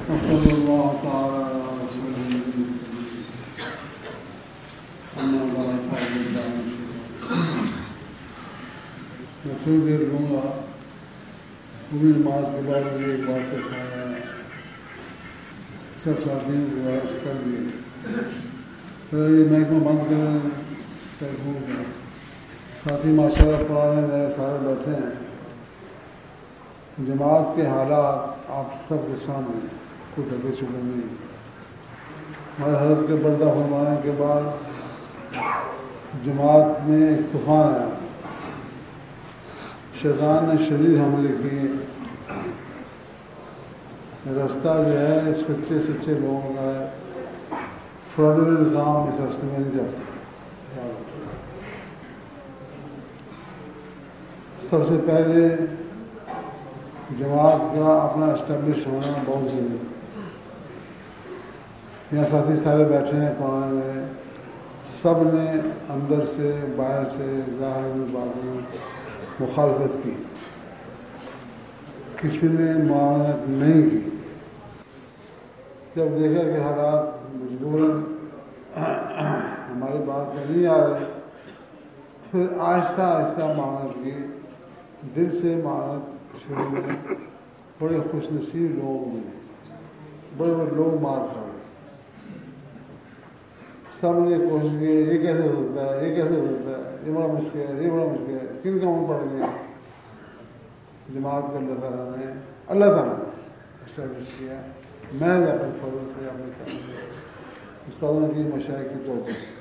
وصلی اللہ تعالی علی رسول النبی اما بعد فاعوذ باللہ من الشیطان۔ میں تھوڑی دیر لوں گا، پوری نماز کے بعد مجھے ایک بات کرتا ہے، سب ساتھیوں کو گزارش کر دیے ذرا یہ محکمہ بند کریں ٹیلیفون کا۔ ساتھی ماشاء اللہ پرانے نئے سارے بیٹھے ہیں۔ جماعت کے حالات آپ سب کے سامنے، کوئی ڈھکے چھپے نہیں۔ ہمارے حضرت کے پردہ فرمانے کے بعد جماعت میں ایک طوفان آیا، شیطان نے شدید حملے کیے۔ راستہ جو ہے سچے لوگوں کا ہے، فراڈ کام اس راستے میں نہیں جا سکتا۔ سب سے پہلے جماعت کا اپنا اسٹیبلش ہونا بہت ضروری ہے۔ یہاں ساتھی سارے بیٹھے ہیں پرانے میں، سب نے اندر سے باہر سے ظاہر میں باطن میں مخالفت کی، کسی نے معاونت نہیں کی۔ جب دیکھا کہ حالات مجبوراً ہماری بات میں نہیں آ رہے، پھر آہستہ معاونت کی، دل سے معاونت شروع میں۔ بڑے خوش نصیب لوگ ملے، بڑے لوگ مار کھا گئے۔ سب نے کوشش کی یہ کیسے ہو سکتا ہے، یہ کیسے ہو سکتا ہے، یہ بڑا مشکل ہے، یہ بڑا مشکل ہے۔ کن کاموں پڑ گئے؟ جماعت کو اللہ تعالیٰ نے اسٹیبلش کیا، میں اپنے فضل سے، اپنے کرم سے، استادوں کی مشائخ کی توجہ سے۔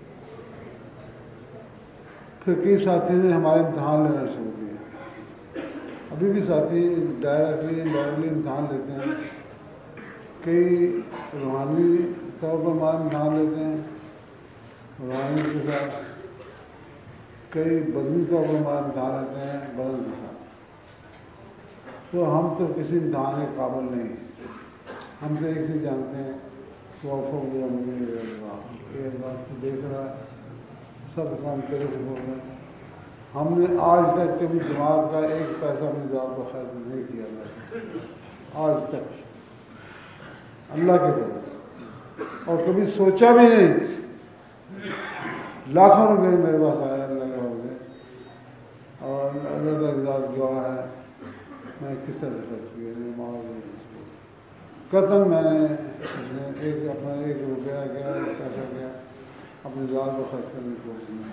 پھر کئی ساتھی نے ہمارے امتحان لینا شروع کیا۔ ابھی بھی ساتھی ڈائریکٹلی امتحان لیتے ہیں، کئی روحانی طور پر ہمارا امتحان لیتے ہیں روحانی کے ساتھ، کئی بدنی طور پر ہمارا امتحان لیتے ہیں بدن کے ساتھ۔ تو ہم تو کسی امتحان کے قابل نہیں ہیں، ہم تو ایک چیز جانتے ہیں تو اللہ کو دیکھ رہا ہے، سب کام تیرے سے ہو رہے ہیں۔ ہم نے آج تک کبھی جماعت کا ایک پیسہ اپنی ذات پر خرچ نہیں کیا، آج تک اللہ کے فضل، اور کبھی سوچا بھی نہیں۔ لاکھوں روپئے میرے پاس آیا اللہ کے فضل سے، اور اللہ تعالیٰ کی ذات گواہ ہے میں کس طرح سے خرچ کیا۔ قطعاً میں نے اپنا ایک روپیہ کیا، ایک پیسہ کیا اپنی ذات کو خرچ کرنے کی کوشش نہیں،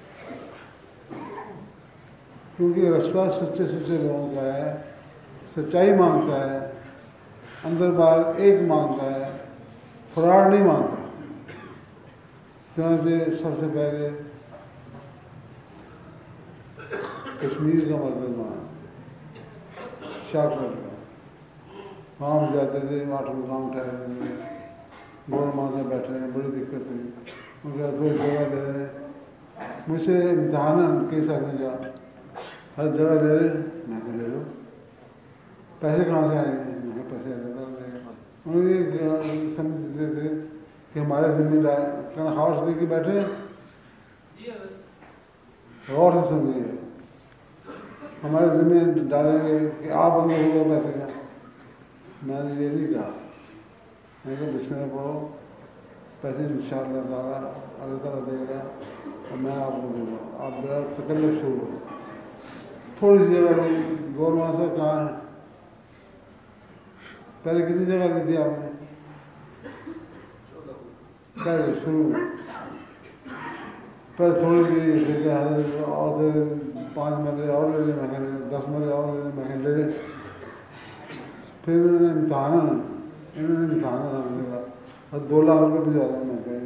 کیونکہ رستہ سچے لوگوں کا ہے، سچائی مانگتا ہے، اندر باہر ایک مانگتا ہے، فراڈ نہیں مانگتا۔ چنانچہ سب سے پہلے کشمیر کا مرکز بنا، شاکر کا، وہاں ہم جاتے تھے، 8 مقام ٹھہرے تھے، گورماں سے بیٹھے ہیں، بڑی دقت ہوئی، ان کا تھوڑی جگہ لے رہے ہیں۔ مجھ سے امتحان کئی ساتھی کا، ہر جگہ لے رہے، میں کہ لے لو، پیسے کہاں سے آئیں گے؟ میں کہ پیسے اللہ تعالیٰ دے گا۔ انہوں نے سمجھتے تھے کہ ہمارے ذمہ دار خاص دے کے بیٹھے ہیں، غور سے سمجھیے، ہمارے ذمہ ڈالیں گے کہ آپ اندر ہوگا پیسے کا۔ میں نے یہ نہیں کہا، میں نے بسم اللہ پڑھو، پیسے انشاءاللہ تعالیٰ اللہ تعالیٰ دے گا اور میں آپ کو دوں گا، آپ میرا تکلف شروع ہو۔ تھوڑی سی جگہ لی، گورنمنٹ صاحب کہاں ہے؟ پہلے کتنی جگہ لی تھی آپ نے؟ پہلے شروع، پہلے تھوڑی سی جگہ ہے اور 5 مرلے اور لے لیں، میں 10 مرلے اور لے لیں، میں لے لیں۔ پھر انہوں نے امتحان اور 2 لاکھ روپئے بھی زیادہ میں کہے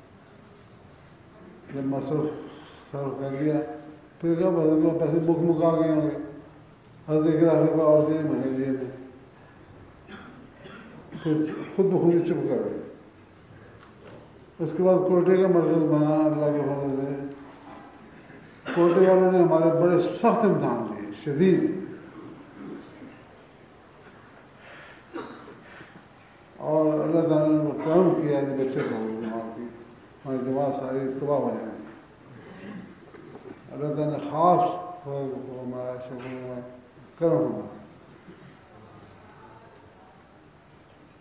جب مصرف صرف کر دیا، پھر کیا بدل کو پیسے مکا گئے ہوں گے، ہر دیکھ رہا ہے اور سے میں نے لیے نہیں، پھر خود بخود ہی چپ کر گئے۔ اس کے بعد کوئٹے کا مرکز بنا اللہ کے فضل سے۔ کوئٹے والوں نے ہمارے بڑے سخت امتحان دیے، شدید، اور اللہ تعالیٰ نے کرم کیا کہ بچے کو جماعت کی، ہماری جماعت ساری تباہ ہو جائیں۔ اللہ تعالیٰ نے خاص فرمایا، شکر کرم فرمایا۔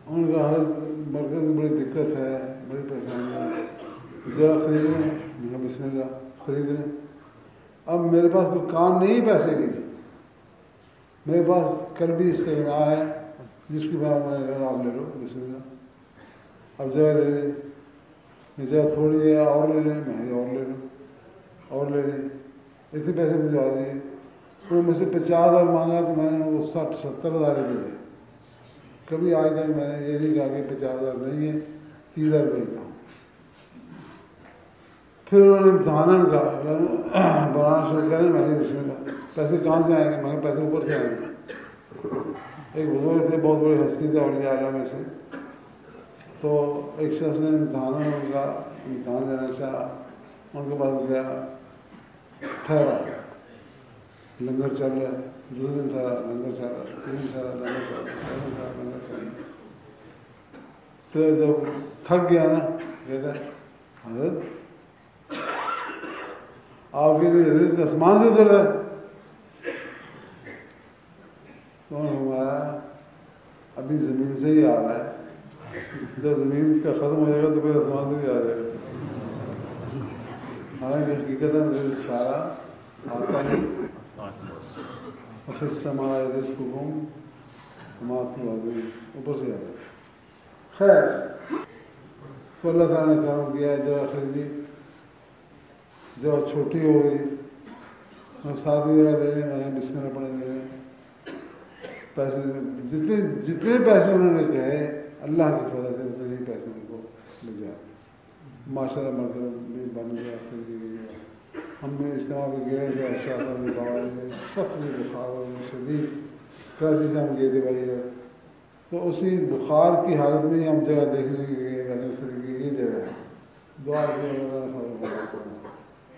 ان کا مرکز کی بڑی دقت ہے، بڑی پریشانی ہے، جگہ خرید رہے ہیں، بسم اللہ خرید رہے ہیں۔ اب میرے پاس کوئی کام نہیں پیسے کی، میرے پاس کل بھی استغنا ہے جس کی بنا میں نے کہا آپ لے لو بسم اللہ۔ اب جگہ لے لیں، یہ جگہ تھوڑی ہے اور لے لیں، میں اور لے لوں اور لے لیں، اتنے پیسے مجھے آ دیے۔ انہوں نے مجھ سے 50,000 مانگا تو میں نے ان کو 60-70,000 روپئے۔ کبھی آج تک میں نے یہ نہیں کہا کہ 50,000 نہیں ہے، 30,000 روپئے دیتا ہوں۔ پھر انہوں نے امتحان کا بنانا شروع کریں، میں نے بسم اللہ پیسے کہاں سے آئیں گے؟ میں نے پیسے اوپر سے آئیں گے۔ ایک بزرگ تھے، بہت بڑی ہستی تھے اولیاء اللہ میں سے، تو ایک شخص نے امتحان لینا چاہا، ان کے پاس گیا، ٹھہرا، لنگر چل رہا ہے، 2 دن ٹھہرا، لنگر چل رہا ہے، 3 دن ٹھہرا، لنگر چل رہا ہے، لنگر چل رہا ہے۔ پھر جب تھک گیا نا، کہتا ہے حضرت آپ کے لیے رزق آسمان سے اتر ہے؟ تو انہوں نے فرمایا ابھی زمین سے ہی آ رہا ہے، جب زمین کا ختم ہو جائے گا تو پھر آسمان سے بھی آ جائے گا۔ حالانکہ حقیقت میں رزق سارا آتا ہے، وفی السماء رزقکم وما توعدون، اوپر سے آتا ہے۔ خیر، تو اللہ تعالیٰ نے کرم کیا، جگہ خریدی، جگہ چھوٹی ہو گئی، میں 7 جگہ لے لیں، میں نے بسم اللہ پڑھنے لگے، پیسے جتنے پیسے انہوں نے کہے اللہ کی فضل سے اتنے ہی پیسے ان کو مل جائے۔ ماشاء اللہ مرکز بھی بن گیا، خریدی گئی۔ ہم نے اجتماع پہ گئے تھے، شاہ صاحب نے باوجود سخت بخار شدید کراچی سے ہم گئے تھے بھائی ہے، تو اسی بخار کی حالت میں ہی ہم جگہ دیکھنے کے گئے، گھر خرید کے یہ جگہ ہے، دعا کی۔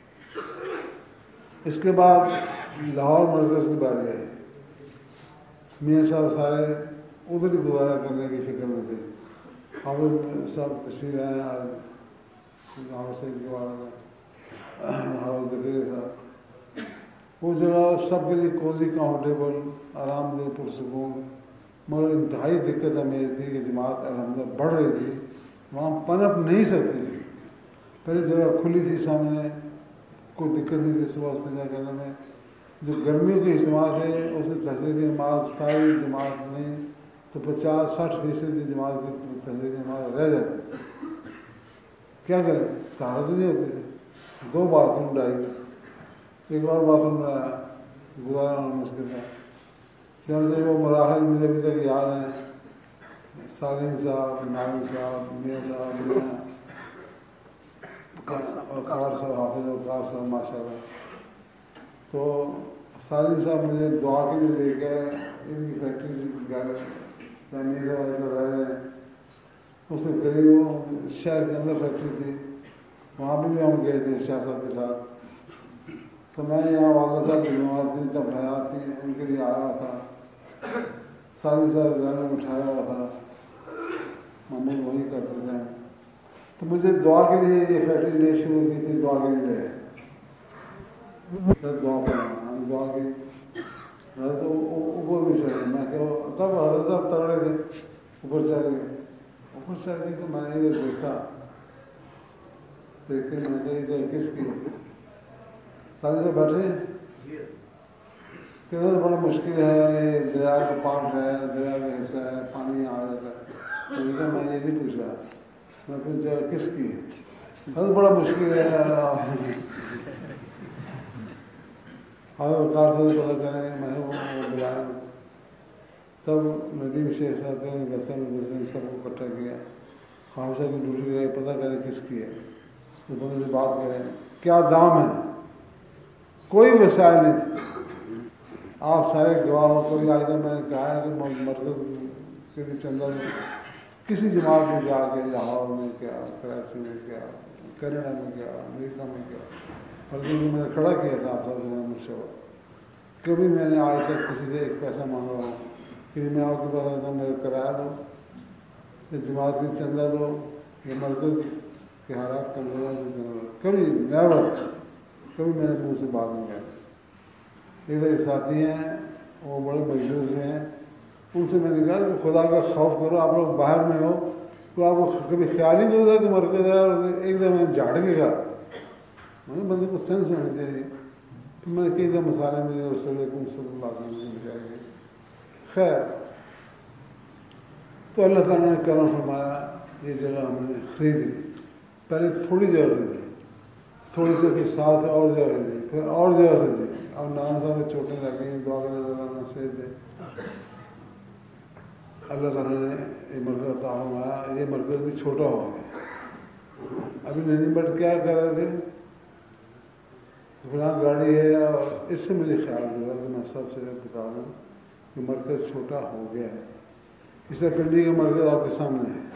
اس کے بعد لاہور مرکز کی باری آئی، میاں صاحب سارے ادھر ہی گزارا کرنے کی فکر میں تھے۔ حافظ صاحب تشریف آئے، حافظ صاحب کے بارے میں حافظ زکریا صاحب، وہ جگہ سب کے لیے کوزی، کمفرٹیبل، آرام دہ، پرسکون، مگر انتہائی دقت امیز تھی کہ جماعت الحمدللہ بڑھ رہی تھی، وہاں پنپ نہیں سکتی تھی۔ پہلی جگہ کھلی تھی سامنے، کوئی دقت نہیں تھی صبح استجا کرنے میں۔ جو گرمیوں کے اجتماع تھے اس میں تحریری نماز ساری جماعت نے تو 50-60% جماعت کی تحریری نماز رہ جاتی، کیا کریں، طہارت نہیں ہوتی تھی، 2 باتھ روم ڈائی، ایک بار باتھ روم میں آیا، گزارا مشکل تھا۔ جیسے وہ مراحل مجھے ابھی تک یاد ہیں، سالین صاحب، نامی صاحب، میاں صاحب، میاں وقار صاحب، حافظ وقار صاحب ماشاء اللہ، تو سالین صاحب مجھے دعا کے لیے لے گئے، ان کی فیکٹری گھر میاں صاحب رہ رہے ہیں، اس سے قریب شہر کے اندر فیکٹری تھی، وہاں پہ بھی ہم گئے تھے شاہ صاحب کے ساتھ۔ تو میں یہاں والدہ صاحب کی بیمار تھی، تب حیات تھی، ان کے لیے آ رہا تھا، سالین صاحب گھر میں اٹھایا ہوا تھا، معمول وہی کرتے تھے۔ تو مجھے دعا کے لیے یہ فیکٹری لے شروع کی تھی، دعا کے لیے لے دعا کرنا، دعا کی حضرت اوپر بھی چڑھے، میں کہ تب حضرت صاحب تر رہے تھے، اوپر چڑھ گئے، اوپر چڑھ گئی تو میں نے ادھر دیکھا، دیکھتے میں نے کہا یہ جگہ کس کی ہے؟ سارے سے بیٹھے کہ بڑا مشکل ہے، دریا کا پارٹ ہے، دریا کا حصہ ہے، پانی آ جاتا ہے۔ میں یہ نہیں پوچھ رہا، میں پوچھ جگہ کس کی ہے؟ حضرت بڑا مشکل ہے، وقار سے پتہ کریں، میں نے وہ بلایا، تب ندیم شیخ صاحب نے کہتے ہیں سب کو اکٹھا کیا، خامشہ کی ڈیوٹی لگائی، پتہ کریں کس کی ہے، تو بندے سے بات کریں کیا دام ہے، کوئی وسائل نہیں تھی، آپ سارے گواہ ہو۔ کوئی آج تک میں نے کہا ہے کہ مرکز کے لیے چندہ کسی جماعت میں جا کے لاہور میں کیا، کراچی میں کیا، کینیڈا میں کیا، امریکہ میں کیا، بلکہ میں نے کھڑا کیا تھا آپ سب سے مشورہ، کبھی میں نے آج تک کسی سے 1 پیسہ مانگا ہوں کہ میں آپ کے پاس آتا ہوں میرا کرایہ دو، یہ جماعت کی چندہ دو، یہ مرکز کے حالات کا چندہ دو، کبھی نیور، کبھی میرے منہ سے بات نہیں آئی۔ ایک ساتھی ہیں وہ بڑے مشہور سے ہیں، ان سے میں نے کہا کہ خدا کا خوف کرو، آپ لوگ باہر میں ہو تو آپ کو کبھی خیال ہی نہیں ہوتا کہ مرکز ہے اور ایک دم جھاڑے گا، بندے کو سینس ہونا چاہیے. پھر میں نے کئی دم مسالے میں رسول اللہ صلی اللہ علیہ وسلم نے بتایا گیا. خیر تو اللہ تعالیٰ نے کرم فرمایا، یہ جگہ ہم نے خرید لی. پہلے تھوڑی جگہ خریدی، تھوڑی سے پھر ساتھ اور جگہ خریدی، پھر اور جگہ خریدی. اب نان صاحب چوٹیں لگ گئی، دعا کرنے اللہ صحت دے. اللہ تعالیٰ نے یہ مرکز عطا فرمایا. یہ مرکز بھی چھوٹا ہو گیا. ابھی ندیم بٹ کیا کر رہے تھے، فلاں گاڑی ہے، اور اس سے مجھے خیال ہوا کہ میں سب سے بتا دوں کہ مرکز چھوٹا ہو گیا ہے. اس طرح پنڈی کا مرکز آپ کے سامنے ہے.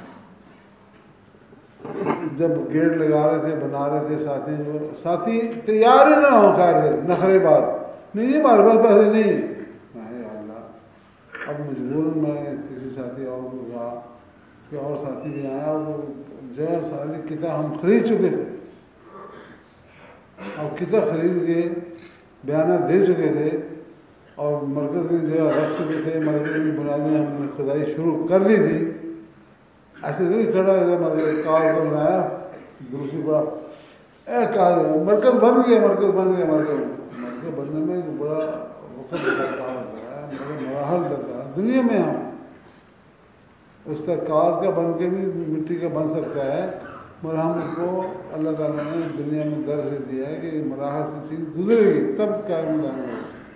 جب گیٹ لگا رہے تھے، بنا رہے تھے، ساتھی تیار ہی نہ ہو، خیر سے نخرے بات نہیں، ہمارے پاس پیسے نہیں. یا اللہ، اب مجبوراً میں کسی ساتھی اور کو کہا کہ اور ساتھی بھی آیا، اور جگہ ساری کتاب ہم خرید چکے تھے، اب کتاب خرید کے بیانات دے چکے تھے اور مرکز کی جگہ رکھ چکے تھے. مرکز کی بنیادیں ہم نے کھدائی شروع کر دی تھی. ایسے تو کھڑا ہے مرکز کار کو بنایا، دوسری بڑا مرکز بن گیا، مرکز بن گیا. مرکز بننے میں ایک بڑا وقت درکار ہوتا ہے، بڑا مراحل درکار ہے. دنیا میں ہم اس طرح کاغذ کا بن کے بھی مٹی کا بن سکتا ہے، مگر ہم کو اللہ تعالیٰ نے دنیا میں درس دیا ہے کہ مراحل سے چیز گزرے گی تب کیا مدام ہوگا.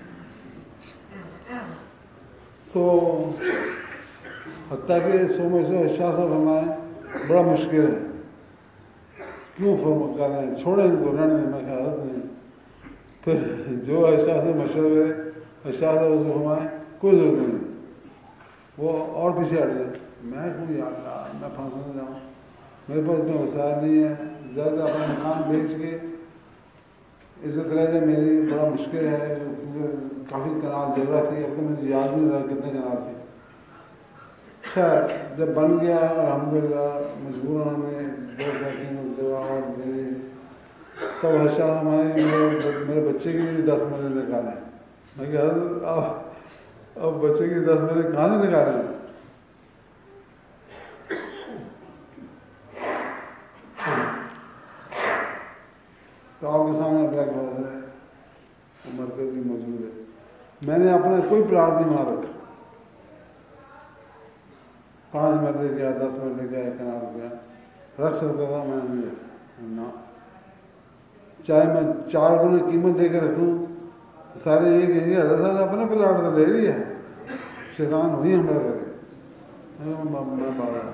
تو حتیٰ کہ سو میں سے شاہ صاحب ہمارے بڑا مشکل ہے، کیوں فرم کر رہے ہیں، چھوڑیں ان کو رہنے میں حالت نہیں. پھر جو ایسا سے مشورہ کرے شاہ صاحب اس کو ہمارے کوئی ضرورت نہیں، وہ اور پیچھے ہٹ جائے. میں کہوں یا اللہ میں پھنسنے جاؤں، میرے پاس اتنا وسائل نہیں ہے، زیادہ اپنا مکان بیچ کے اس طرح سے میری بڑا مشکل ہے. کافی کنال جگہ تھی، اب تو مجھے یاد نہیں رہا کتنے کنال تھے. خیر جب بن گیا الحمدللہ، مجبور ہمیں دو سیکنڈ دعا اور میری تب حشا ہمارے میرے بچے کے لیے 10 مرے نکالے. میں کہ اب بچے کی 10 مرے کہاں سے نکالے؟ تو آپ کے سامنے بلیک باز ہے، مرکز بھی موجود ہے. میں نے اپنا کوئی پلاٹ نہیں مار رکھا، 5 مرلے گیا، 10 مرلے گیا، کنار گیا رکھ سکتا تھا. میں نے نہ، چاہے میں 4 گنا قیمت دے کے رکھوں تو سارے یہ کہیں گے حضرت صاحب نے اپنا پلاٹ تو لے لیا، شیطان وہی حملہ کرے. میں بارہ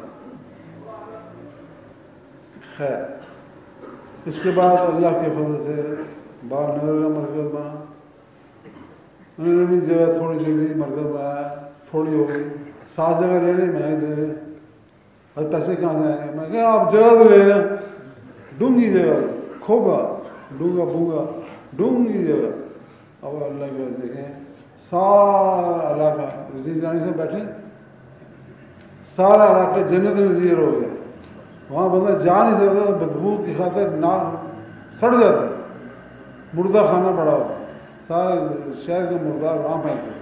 خیر. اس کے بعد اللہ کے فضل سے بال نگر کا مرکز بنا. انہوں نے بھی جگہ تھوڑی سی لی، مرکز بنایا، تھوڑی ہو گئی. 7 جگہ لے لیں، میں لے لیں، اور پیسے کہاں سے آئیں گے؟ میں کہا آپ جگہ تو لے لیں، ڈونگی جگہ، کھوبا ڈونگا بونگا ڈونگی جگہ. اب اللہ کے بعد دیکھیں سارا علاقہ رضی جانی سے بیٹھے، سارا علاقہ جنت نظیر ہو گیا. وہاں بندہ جا نہیں سکتا، بدبو کی خاطر ناک سڑ جاتا، مردہ خانہ پڑا ہوا، سارے شہر کے مردار وہاں پھینکتے.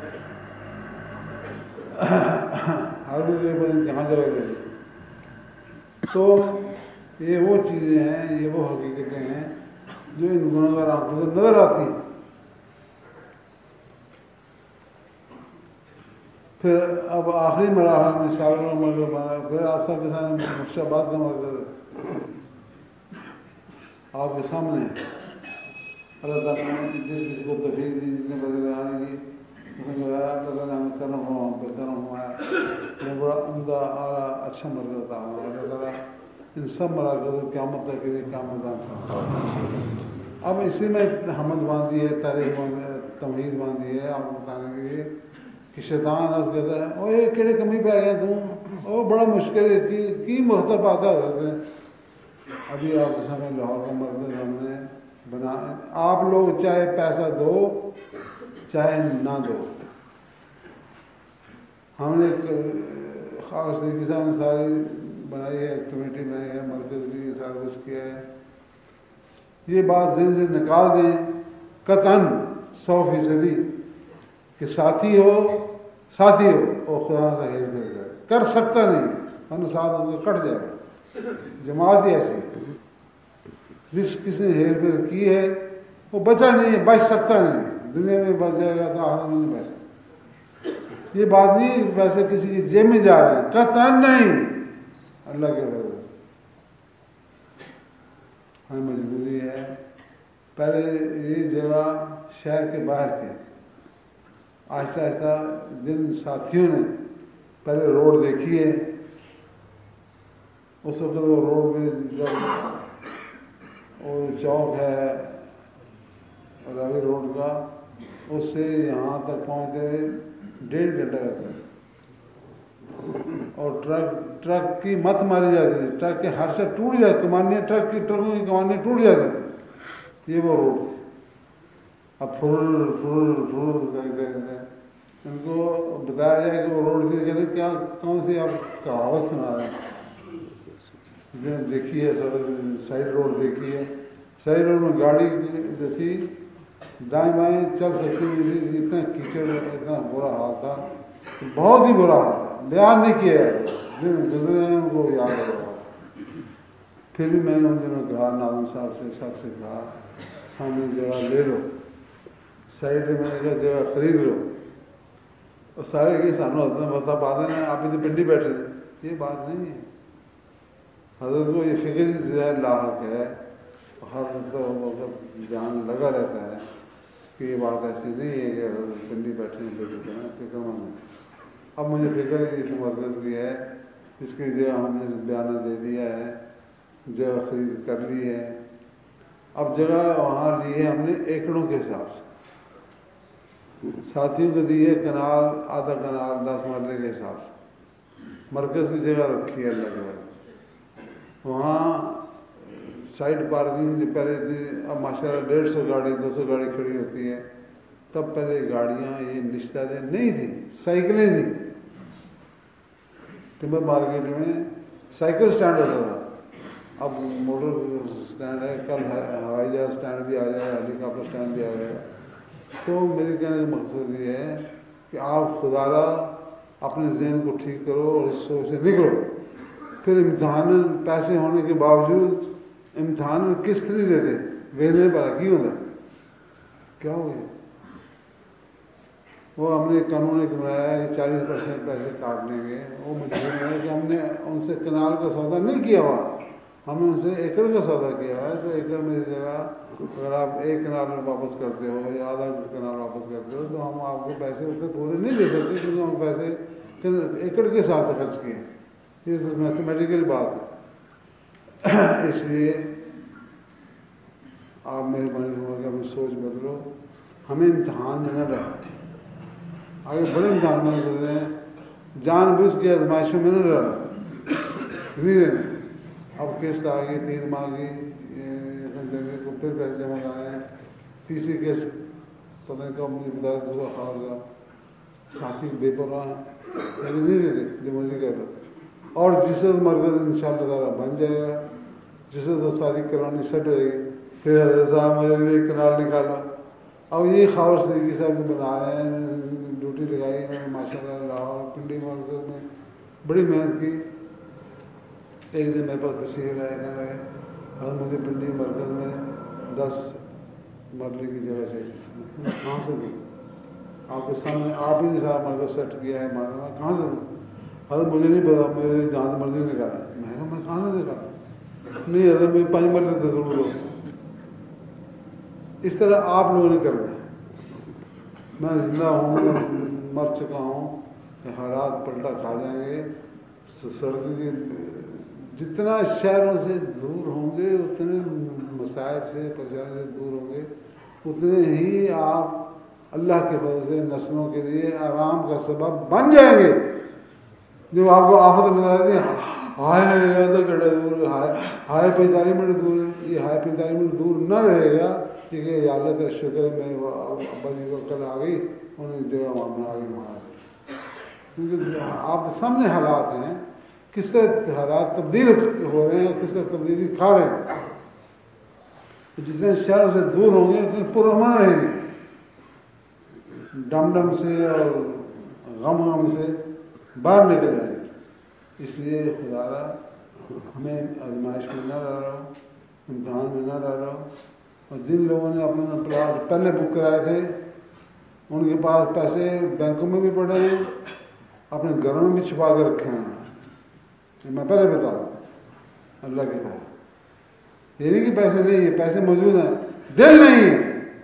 ہر کوئی کہاں جگہ گئی. تو یہ وہ چیزیں ہیں، یہ وہ حقیقتیں ہیں جو ان گناہگار آنکھوں سے نظر آتی ہیں. پھر اب آخری مراحل میں شاگردوں کا مرکز بنا. پھر آپ سب کے سامنے مرشد آباد کا مرکز آپ کے سامنے ہے. اللہ تعالیٰ نے جس کسی کو توفیق دی، جتنے بدلے لگانے کی اس نے لگایا. اللہ تعالیٰ نے ہمیں کرم ہوا، ہم پہ کرم ہوا، بڑا عمدہ اعلیٰ اچھا مرکز تھا. اللہ تعالیٰ ان سب مراکز کو قیامت تک کے لیے قیامت دان فرمائے. اب اسی میں حمد باندھی ہے، تاریخ باندھی ہے، تمہید باندھی ہے آپ کو بتانے کے لیے کہ شیطان عرض کہتا ہے او یہ کیڑے کمی پہ آ گیا تم، او بڑا مشکل ہے کی مختلف آتا ہے. ابھی آپ کے سامنے لاہور کا مرکز ہم نے بنا. آپ لوگ چاہے پیسہ دو چاہے نہ دو، ہم نے خاص طریقے سے ہم نے ساری بنائی ہے، کمیٹی بنائی ہے، مرکز بھی سارا کچھ کیا ہے. یہ بات ذہن سے نکال دیں قطعاً 100% کہ ساتھی ہو وہ خدا سے ہیر پھیر کر سکتا نہیں، ورنہ ساتھ اس کو کٹ جائے گا۔ جماعت ہی ایسی ہے، جس کس نے ہیر پھیر کی ہے وہ بچا نہیں ہے، بچ سکتا نہیں، دنیا میں بچ جائے گا تو آخرت میں نہیں بچ سکتا۔ یہ بات نہیں ویسے کسی کی جیب میں جا رہے ہیں، قطعاً نہیں، اللہ کے فضل ہمیں مجبوری ہے۔ پہلے یہ جگہ شہر کے باہر تھی، آہستہ آہستہ جن ساتھیوں نے پہلے روڈ دیکھی ہے، اس وقت وہ روڈ میں جب وہ چوک ہے راوی روڈ کا، اس سے یہاں تک پہنچتے 1.5 گھنٹہ لگتا ہے، اور ٹرک کی مت ماری جاتی تھی، ٹرک کے ہر سے ٹوٹ جاتی، کمانیاں ٹرک کی ٹرکوں کی کمانیاں ٹوٹ جاتی تھی۔ یہ وہ روڈ تھی، اب پھر کرتے ان کو بتایا جائے کہ وہ روڈ تھی، کہتے کیا کون سی آپ کہاوت سنا رہے ہیں؟ دیکھی ہے سائڈ روڈ دیکھی ہے، سائڈ روڈ میں گاڑی جو تھی دائیں بائیں چل سکتی نہیں تھی، اتنا کیچڑ، اتنا برا حال تھا، بہت ہی برا حال تھا، بیان نہیں کیا ہے، جن گزرے ہیں ان کو یاد ہوگا۔ پھر بھی میں نے ان دنوں کہا ناظم صاحب سے، سب سے کہا سامنے جگہ لے لو، سائڈ میں نے کہا جگہ خرید لو، اور سارے کہ سانو حضرت بتا بات ہے آپ ادھر پنڈی بیٹھے، یہ بات نہیں ہے۔ حضرت کو یہ فکر ہی ظاہر لاحق ہے، ہر وقت دھیان لگا رہتا ہے کہ یہ بات ایسی نہیں ہے کہ حضرت پنڈی بیٹھے ہیں، فکر مند ہے۔ اب مجھے فکر اس مرکز کی ہے، اس کی جگہ ہم نے بیانہ دے دیا ہے، جگہ خرید کر لی ہے، اب جگہ وہاں لی ہے ہم نے ایکڑوں کے حساب سے، ساتھیوں کو دی ہے کنال، آدھا کنال 10 مرلے کے حساب سے، مرکز کی جگہ رکھی ہے اللہ کے بعد۔ وہاں سائڈ پارکنگ جو پہلے تھی، اب ماشاءاللہ 150 گاڑی 200 گاڑی کھڑی ہوتی ہے، تب پہلے گاڑیاں یہ نشتہ نہیں تھی، سائیکلیں تھیں، ٹمبر مارکیٹ میں سائیکل سٹینڈ ہوتا تھا، اب موٹر سٹینڈ ہے، کل ہوائی جہاز سٹینڈ بھی آ جائے گا، ہیلی کاپٹر سٹینڈ بھی آ جائے گا۔ تو میرے کہنے کا مقصد یہ ہے کہ آپ خدا را اپنے ذہن کو ٹھیک کرو اور اس سوچ سے نکلو۔ پھر امتحان پیسے ہونے کے باوجود امتحان میں قسط نہیں دیتے، ویلنے پر کی ہوتا کیا ہو گیا؟ وہ ہم نے قانون ایک بنایا ہے کہ 40% پیسے کاٹ لیں گے، وہ مجبور ہے کہ ہم نے ان سے کنال کا سودا نہیں کیا ہوا، ہم نے ان سے ایکڑ کا سودا کیا ہے، تو ایکڑ میں اس جگہ اگر آپ 1 کنال میں واپس کرتے ہو یا آدھا کنال واپس کرتے ہو تو ہم آپ کو پیسے اتنے پورے نہیں دے سکتے، کیونکہ ہم پیسے ایکڑ کے حساب سے خرچ کیے ہیں، یہ تو میتھمیٹیکل بات ہے۔ اس لیے آپ مہربانی ہو کہ اپنی سوچ بدلو، ہمیں امتحان میں نہ رہے، آگے بڑے امتحان میں گزرے ہیں، جان بوجھ کے آزمائشوں میں نہ رہے، نہیں دینا۔ اب قسط آ گئی 3 ماہ کی، کو پھر پیسے جمع کرائے ہیں، تیسری قسط پتہ نہیں کب مجھے بتایا دوسرا خبر کا، ساتھی بے پرواہ ہیں، نہیں دیتے، جو مرضی کر لو۔ اور جس وقت مرکز انشاءاللہ تعالیٰ بن جائے گا، جس وقت ساری کرانی سیٹ ہوئے گی، پھر حضرت صاحب میرے لیے کنال نکالنا۔ اب یہ خاور صدیقی صاحب جو بنا رہے ہیں، ڈیوٹی لگائی انہوں نے ماشاءاللہ، لاہور پنڈی مرکز میں بڑی محنت کی۔ ایک دن میرے پاس تشریف لائے، کہنے لگے اور مجھے پنڈی مرکز میں 10 مرلے کی جگہ چاہیے، کہاں سے دوں؟ آپ کے سامنے آپ ہی نے سارا مرکز سیٹ کیا ہے، میں کہاں سے دوں؟ حضرت مجھے نہیں پتا، میرے جہاں سے مرضی نکالا، میں کہا میں کہاں سے نکالا؟ نہیں حضرت میں 5 مرلے تو ضرور دو۔ اس طرح آپ لوگوں نے کر رہے ہیں، میں زندہ ہوں، مر چکا ہوں، کہ حالات پلٹا کھا جائیں گے، سڑکوں کی جتنا شہروں سے دور ہوں گے اتنے مسائل سے پریشانی سے دور ہوں گے، اتنے ہی آپ اللہ کے فضل سے نسلوں کے لیے آرام کا سبب بن جائیں گے۔ جب آپ کو آفت نظر آتی ہے، ہائے آدھا گھنٹہ دور ہے، ہائے 45 منٹ دور ہے، یہ ہائے 45 منٹ دور نہ رہے گا، کیونکہ یا اللہ تیرا شکر ہے میرے ابا جی کو کل آ گئی، انہیں جگہ وہاں بنا گئی وہاں، کیونکہ آپ کے سامنے حالات ہیں، کس طرح حالات تبدیل ہو رہے ہیں، کس طرح تبدیلی کھا رہے ہیں۔ جتنے شہروں سے دور ہوں گے اتنے پرامن رہیں گے، ڈم ڈم سے اور غم غم سے باہر نکل جائیں گے. اس لیے خدا را ہمیں آزمائش میں نہ ڈالو، امتحان میں نہ ڈالو. اور جن لوگوں نے اپنا پلاٹ پہلے بک کرائے تھے ان کے پاس پیسے بینکوں میں بھی پڑے ہیں، اپنے گھروں میں بھی چھپا کے رکھے ہیں. میں پہلے بتا رہا ہوں اللہ کے پاس یہ نہیں کہ پیسے نہیں ہیں، پیسے موجود ہیں، دل نہیں ہے.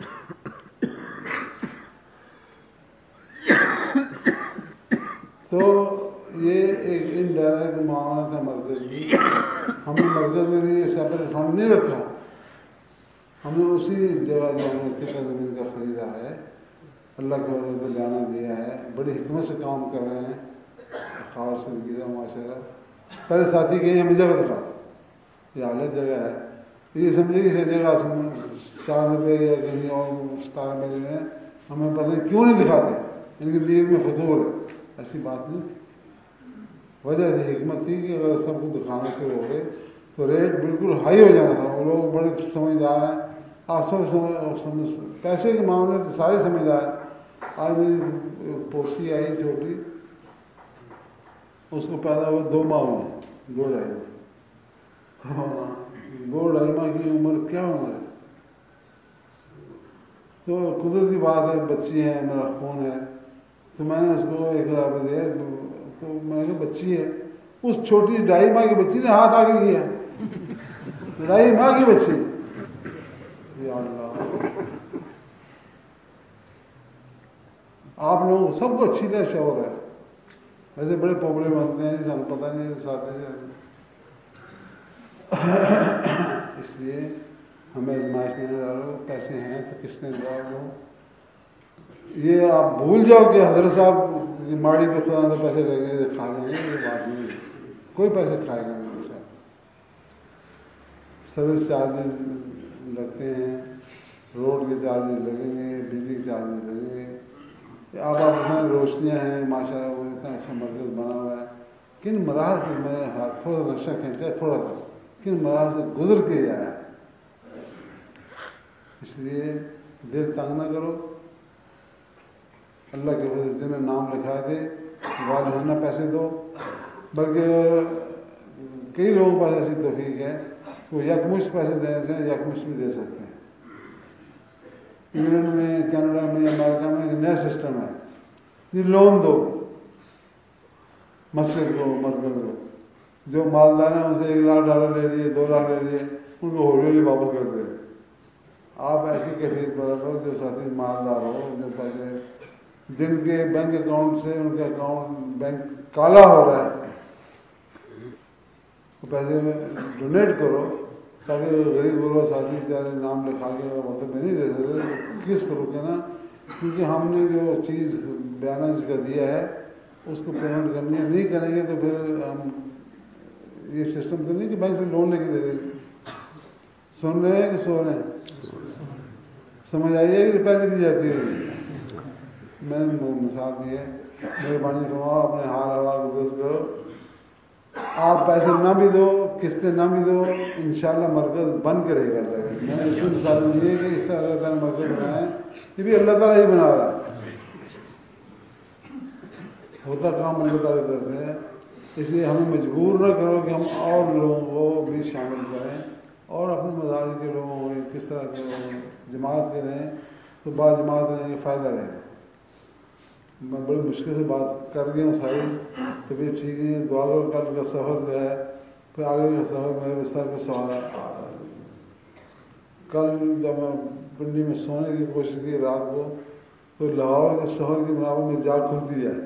تو یہ ایک انڈائریکٹ معاملہ تھا مرکز بھی. ہم نے مرکز میں بھی سیپریٹ فنڈ نہیں رکھا، ہم نے اسی جگہ جو ہم نے کتنا زمین کا خریدا ہے اللہ کے وجہ پہ جانا دیا ہے. بڑی حکمت سے کام کر رہے ہیں. خاص سے کیا ماشاء اللہ. پہلے ساتھی کہیں ہمیں جگہ دکھا، یہ الگ جگہ ہے، یہ سمجھے کہ اس جگہ چاند پہ یا کہیں اور ستارہ میں جو ہے ہمیں پتہ نہیں کیوں نہیں دکھاتے، ان کی نیت میں فطور ہے. ایسی بات نہیں تھی. وجہ یہ حکمت تھی کہ اگر سب کو دکھانے سے ہو گئے تو ریٹ بالکل ہائی ہو جانا تھا. وہ لوگ بڑے سمجھدار ہیں. آپ سب پیسے کے معاملے تو سارے سمجھدار ہیں. آج میری پوتی آئی چھوٹی، اس کو پیدا ہوا 2 ماہ میں، 2-2.5 ماہ. 2-2.5 ماہ کی عمر کیا عمر ہے؟ تو قدرتی بات ہے، بچی ہے، میرا خون ہے. تو میں نے اس کو 1000 روپئے دیا. تو میں نے بچی ہے، اس چھوٹی 2.5 ماہ کی بچی نے ہاتھ آگے کیا. 2.5 ماہ کی بچی. یا اللہ، آپ لوگوں سب کو اچھی طرح شعور ہے. ویسے بڑے پاپولر بنتے ہیں، ہمیں پتہ نہیں ساتھ ہے. اس لیے ہمیں آزمائش میں نہ ڈالو. پیسے ہیں تو کس نے دیا وہ. یہ آپ بھول جاؤ کہ حضرت صاحب ماڑی پہ خدا سے پیسے لیں گے کھا لیں گے. یہ بات نہیں ہے. کوئی پیسے کھائے گا نہیں. صاحب سروس چارجز لگتے ہیں، روڈ کے چارجز لگیں گے، بجلی کے چارجز لگیں گے. آپ روشنیاں ہیں ماشاء اللہ، وہ اتنا ایسا مرکز بنا ہوا ہے. کن مراحل سے میں نے ہاتھ تھوڑا نقشہ کھینچا ہے، تھوڑا سا کن مراحل سے گزر کے آیا ہے. اس لیے دل تنگ نہ کرو. اللہ کے وجہ سے میں نام لکھائے تھے والدانہ پیسے دو. بلکہ کئی لوگوں کے پاس ایسی توفیق ہے وہ یکمشت پیسے دینے سے یکمشت بھی دے سکتے ہیں. انگلینڈ میں، کینیڈا میں، امریکہ میں ایک نیا سسٹم ہے کہ لون دو مسجد کو، مرکز کو. جو مالدار ہیں ان سے $1,00,000 لے لیے، $2 لے لیے، ان کو ہولی واپس کر دے. آپ ایسی کیفیت پیدا کرو جو ساتھی مالدار ہو، جو پیسے جن کے بینک اکاؤنٹ سے ان کے اکاؤنٹ بینک کالا ہو رہا ہے، وہ پیسے ڈونیٹ کرو تاکہ غریب غربا ساتھی بیچارے نام لکھا کے مطلب میں نہیں دے سکتے. کس طرح کے نا، کیونکہ ہم نے جو چیز بیلنس کا دیا ہے اس کو پیمنٹ کرنی ہے. نہیں کریں گے تو پھر ہم یہ سسٹم تو نہیں کہ بینک سے لون لے کے دے دیں گے. سن رہے ہیں کہ سو رہے ہیں؟ سمجھ آئیے کہ پہلے بھی جاتی رہی. میں نے مثال دی ہے. مہربانی فرماؤ اپنے حال احوال کو درست کرو. آپ پیسے نہ بھی دو، قسطیں نہ بھی دو، انشاءاللہ مرکز بن کے رہے گا. میں نے اسی مثال میں یہ کہ اس طرح اللہ تعالیٰ نے مرکز بنایا ہے، یہ بھی اللہ تعالیٰ ہی بنا رہا ہے. ہوتا کام اللہ تعالیٰ کی طرف سے ہے. اس لیے ہمیں مجبور نہ کرو کہ ہم اور لوگوں کو بھی شامل کریں اور اپنے مزاج کے لوگوں کو کس طرح کے جماعت کے رہیں تو بعض جماعت رہیں گے فائدہ رہے. میں بڑی مشکل سے بات کر گیا ہوں ساری. طبیعت ٹھیک نہیں ہے. دعا کرو کل کا سفر جو ہے پھر آگے کا سفر میرے بستر پہ سوال. کل جب میں پنڈی میں سونے کی کوشش کی رات کو تو لاہور کے سفر کے برابر میں جا کھلتی جائے.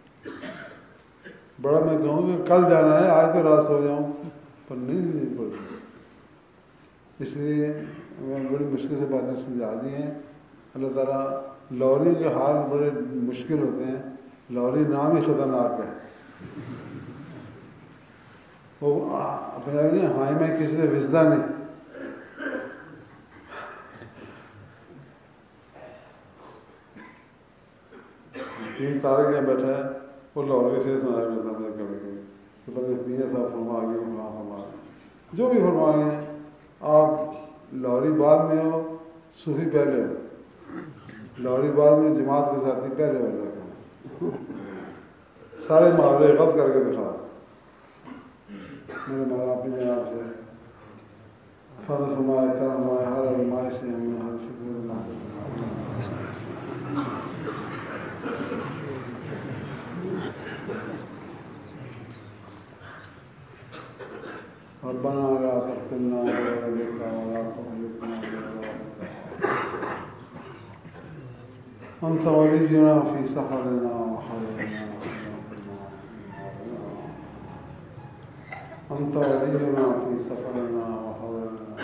بڑا میں کہوں کہ کل جانا ہے، آج تو رات سو جاؤں، پر نہیں پڑتی. اس لیے میں بڑی مشکل سے باتیں سمجھا دی ہیں. اللہ تعالیٰ لاہوری کے حال بڑے مشکل ہوتے ہیں. لاہوری نام ہی خطرناک ہے. وہ ہائی میں کسی سے وزدہ نہیں. تین تارے کیا بیٹھا ہے وہ لاہور کے شعر سنایا کرتا ہے کبھی کبھی. تو پتہ پیر صاحب فرما گئے فلاں فرما گئے جو بھی فرما گئے ہیں. آپ لاہوری بعد میں ہو، صوفی پہلے ہو. لاہوری بعد میں جماعت کے ساتھی پہلے ہو جاتے ہیں. سارے محاورے غلط کر کے دکھا میرے مولا اپنی جناب سے فضل فرمائے کرم فرمائے ہر علماء سے ہمیں ہر شکر اللہ ربنا لا تفتنا بك ولا تهلكنا أنت ولينا في سفرنا وحضرنا أنت ولينا في سفرنا وحضرنا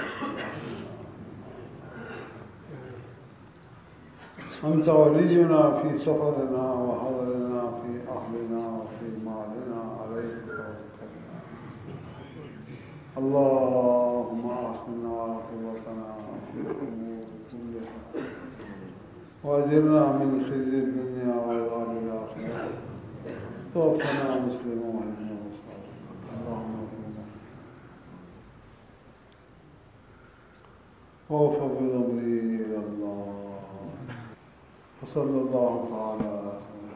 أنت ولينا في سفرنا وحضرنا في أهلنا وفي مالنا عليك توكلنا اللهم أحسن عاقبتنا في الأمور كلها وأجرنا من خزي الدنيا وعذاب الآخرة توفنا مسلما وأهلنا بالصالحين اللهم اغفر وفوض أمري إلى الله وصلى الله تعالى على سيدنا